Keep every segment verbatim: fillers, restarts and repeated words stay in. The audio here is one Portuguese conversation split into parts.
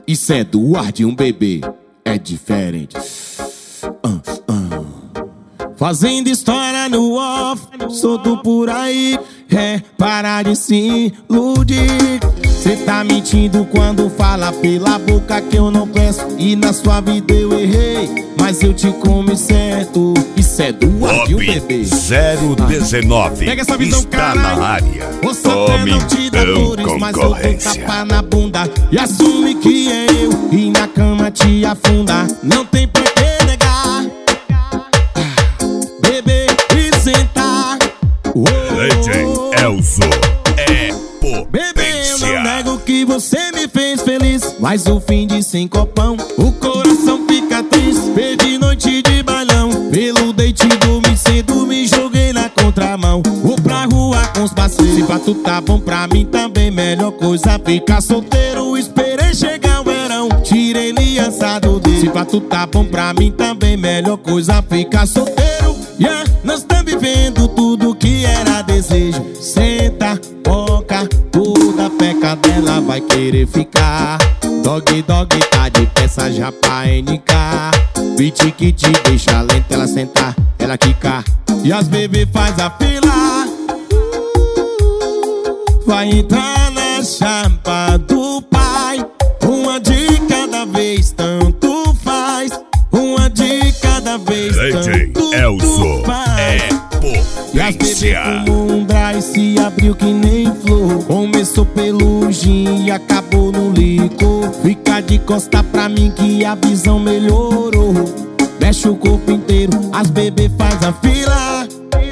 Isso é do ar de um bebê, é diferente. uh, uh. Fazendo história no off, solto por aí. É, para de se iludir. Cê tá mentindo quando fala pela boca que eu não peço. E na sua vida eu errei, mas eu te comi certo. Isso é do ar de um bebê. zero dezenove. Pega essa visão, está cara. na área. Você Tome até não te dá então flores, mas eu dou concorrência. tapa na bunda e assume que é eu. E na cama te afunda. Não tem pra que negar. Beber e sentar. Legend Elzo é Bebê, eu não potência. nego que você me fez feliz, mas o fim de sem copão, o coração fica triste. Perdi noite de bailão, pelo date dormi cedo, me joguei na contramão. Vou pra rua com os parceiros, se pra tu tá bom, pra mim também melhor coisa ficar solteiro. Esperei chegar o verão, tirei aliança do dedo. Se pra tu tá bom, pra mim também melhor coisa ficar solteiro. Yeah, nós tá vivendo tudo que era desejo. Senta, boca, toda peca dela vai querer ficar. Dog, dog, tá de peça já pra N K. Beat que te deixa lenta, ela sentar, ela quicar. E as bebê faz a fila. Vai entrar na chapa do pai. Uma de cada vez, tanto faz. Uma de cada vez, Legend tanto Elzo faz. é E as bebê potência. fumou um dry, se abriu que nem flor. Começou pelo gin e acabou no licor. Fica de costa pra mim que a visão melhorou. Mexe o corpo inteiro, as bebê faz a fila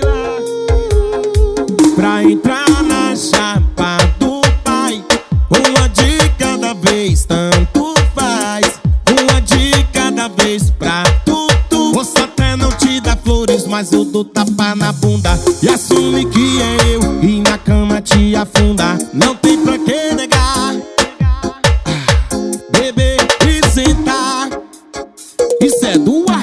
pra entrar na chapa do pai. Uma de cada vez, tanto faz. Uma de cada vez pra tudo. Você até não te dá flores, mas eu dou tapa na bunda e assume que é eu. E na cama te afunda. Não tem pra que negar. Beber e sentar. Isso é do